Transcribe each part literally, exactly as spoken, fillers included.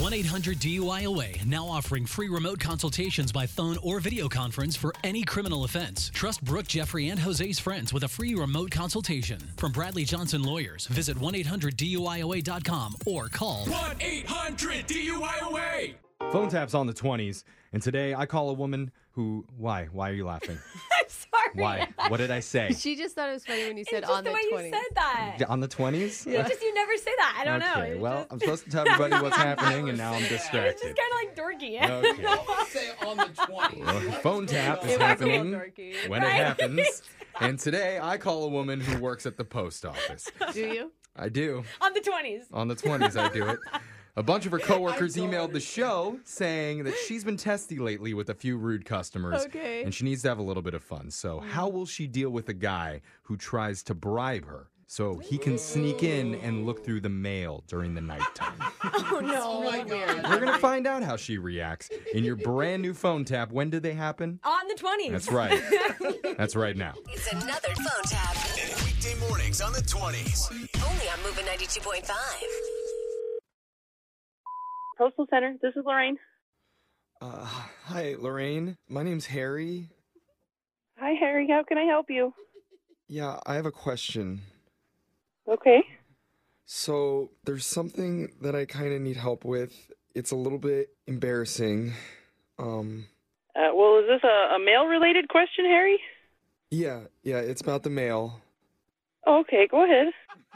one eight hundred D U I O A, now offering free remote consultations by phone or video conference for any criminal offense. Trust Brooke, Jeffrey, and Jose's friends with a free remote consultation. From Bradley Johnson Lawyers, visit one eight hundred D U I O A dot com or call one eight hundred D U I O A. Phone tap's on the twenties, and today I call a woman who... Why? Why are you laughing? I'm sorry. Why? What did I say? She just thought it was funny when you said It's just on the the way twenties. you said that. On the twenties? You just you never say that. I don't know. Okay, It's well, just- I'm supposed to tell everybody what's happening, and now I'm It's distracted. just kind of like dorky. Okay. Say on the twenties. Well, phone tap is It was a happening little dorky. when it Right? happens. And today I call a woman who works at the post office. Do you? I do. On the twenties. On the twenties, I do it. A bunch of her coworkers emailed the show saying that she's been testy lately with a few rude customers. Okay. And she needs to have a little bit of fun. So how will she deal with a guy who tries to bribe her so he can sneak in and look through the mail during the nighttime? Oh no. We're going to find out how she reacts in your brand new phone tap. When did they happen? On the twenties. That's right. That's right now. It's another phone tap. Weekday mornings on the twenties. Only on Moving ninety-two point five. Postal Center. This is Lorraine. Uh, hi, Lorraine. My name's Harry. Hi, Harry. How can I help you? Yeah, I have a question. Okay. So, there's something that I kind of need help with. It's a little bit embarrassing. Um, Uh, well, is this a, a mail-related question, Harry? yeah, yeah, it's about the mail. Okay, go ahead.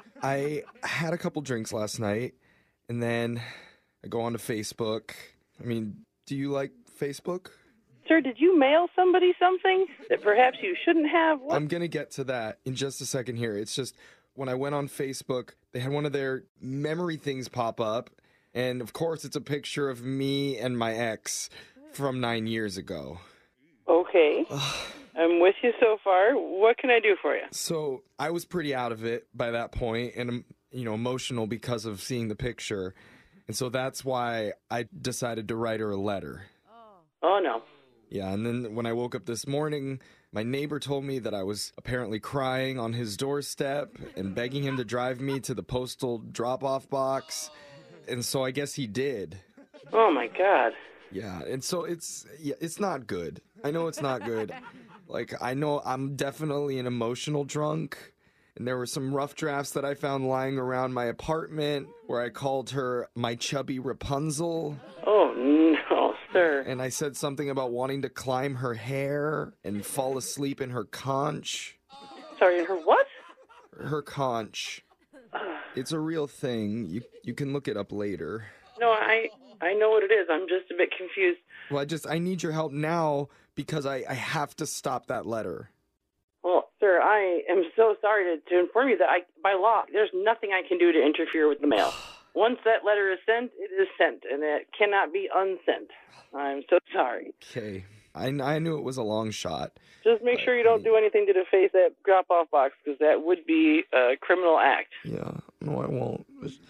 I had a couple drinks last night, and then I go onto Facebook. I mean, do you like Facebook? Sir, did you mail somebody something that perhaps you shouldn't have? What? I'm going to get to that in just a second here. It's just when I went on Facebook, they had one of their memory things pop up. And of course, it's a picture of me and my ex from nine years ago. Okay. I'm with you so far. What can I do for you? So I was pretty out of it by that point and, um, you know, emotional because of seeing the picture. And so that's why I decided to write her a letter. Oh, no. Yeah, and then when I woke up this morning, my neighbor told me that I was apparently crying on his doorstep and begging him to drive me to the postal drop-off box. And so I guess he did. Oh, my God. Yeah, and so it's yeah, it's not good. I know it's not good. Like, I know I'm definitely an emotional drunk. And there were some rough drafts that I found lying around my apartment where I called her my chubby Rapunzel. Oh, no, sir. And I said something about wanting to climb her hair and fall asleep in her conch. Sorry, her what? Her conch. It's a real thing. You you can look it up later. No, I I know what it is. I'm just a bit confused. Well, I just I need your help now because I, I have to stop that letter. Well, sir, I am so sorry to, to inform you that I, by law, there's nothing I can do to interfere with the mail. Once that letter is sent, it is sent, and it cannot be unsent. I'm so sorry. Okay. I, I knew it was a long shot. Just make sure you don't do anything to deface that drop-off box, because that would be a criminal act. Yeah. No, I won't.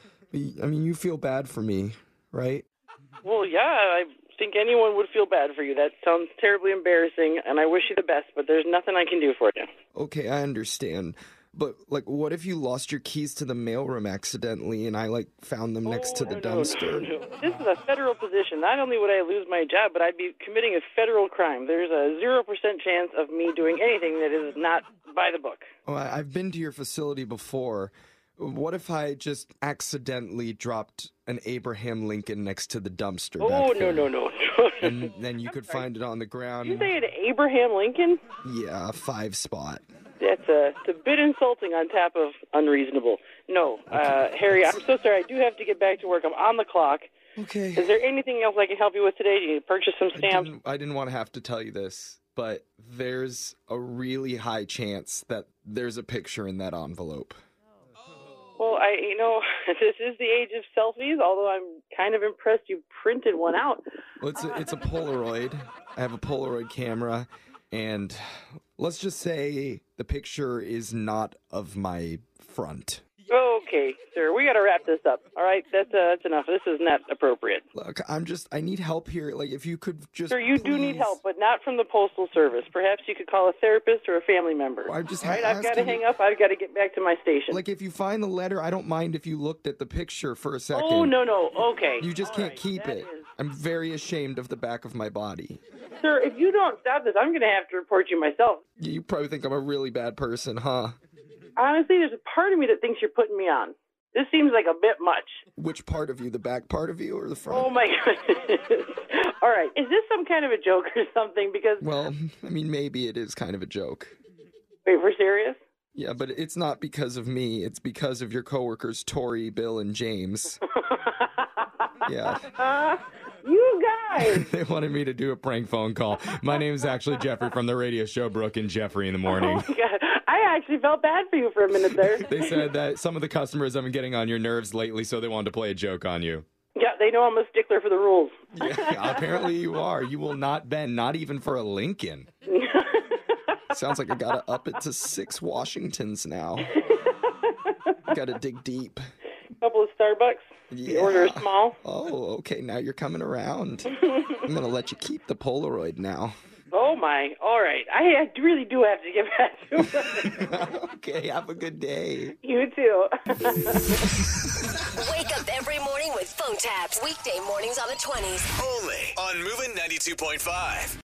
I mean, you feel bad for me, right? Well, yeah, I think anyone would feel bad for you. That sounds terribly embarrassing, and I wish you the best, but there's nothing I can do for you. Okay, I understand. But, like, what if you lost your keys to the mailroom accidentally and I, like, found them next to the no, dumpster? No, no. This is a federal position. Not only would I lose my job, but I'd be committing a federal crime. There's a zero percent chance of me doing anything that is not by the book. Oh, I- I've been to your facility before. What if I just accidentally dropped an Abraham Lincoln next to the dumpster? Oh, back no, there? no, no, no. And then you could find it on the ground. Did you say an Abraham Lincoln? Yeah, a five spot. That's a, it's a bit insulting on top of unreasonable. No, uh, Harry, I'm so sorry. I do have to get back to work. I'm on the clock. Okay. Is there anything else I can help you with today? Do you need to purchase some I stamps? didn't, I didn't want to have to tell you this, but there's a really high chance that there's a picture in that envelope. Well, I, you know, this is the age of selfies, although I'm kind of impressed you printed one out. Well, it's a, it's a Polaroid. I have a Polaroid camera, and let's just say the picture is not of my front. Okay, Okay, sir, we got to wrap this up. All right, that's uh, that's enough. This is not appropriate. Look, I'm just, I need help here. Like, if you could just. Sir, you do need please- help, but not from the Postal Service. Perhaps you could call a therapist or a family member. I'm just All right, I've got to asking- hang up. I've got to get back to my station. Like, if you find the letter, I don't mind if you looked at the picture for a second. oh, no, no. Okay. You just All can't right, keep that it. is- I'm very ashamed of the back of my body. Sir, if you don't stop this, I'm going to have to report you myself. You probably think I'm a really bad person, huh? Honestly, there's a part of me that thinks you're putting me on. This seems like a bit much. Which part of you? The back part of you or the front? Oh, my goodness. All right. Is this some kind of a joke or something? Because, Well, I mean, maybe it is kind of a joke. wait, we're serious? Yeah, but it's not because of me. It's because of your coworkers, Tori, Bill, and James. Yeah. Uh, you guys. They wanted me to do a prank phone call. My name is actually Jeffrey from the radio show Brooke and Jeffrey in the Oh, morning. my God. I actually felt bad for you for a minute there. They said that some of the customers have been getting on your nerves lately, so they wanted to play a joke on you. Yeah, they know I'm a stickler for the rules. Yeah, apparently you are. You will not bend, not even for a Lincoln. Sounds like I gotta up it to six Washingtons now. Gotta dig deep. Couple of Starbucks. Yeah. Order a small. Oh, okay. Now you're coming around. I'm gonna let you keep the Polaroid now. Oh, my. All right. I, I really do have to get back to it. Okay. Have a good day. You too. Wake up every morning with phone taps. Weekday mornings on the twenties. Only on Moving ninety-two point five.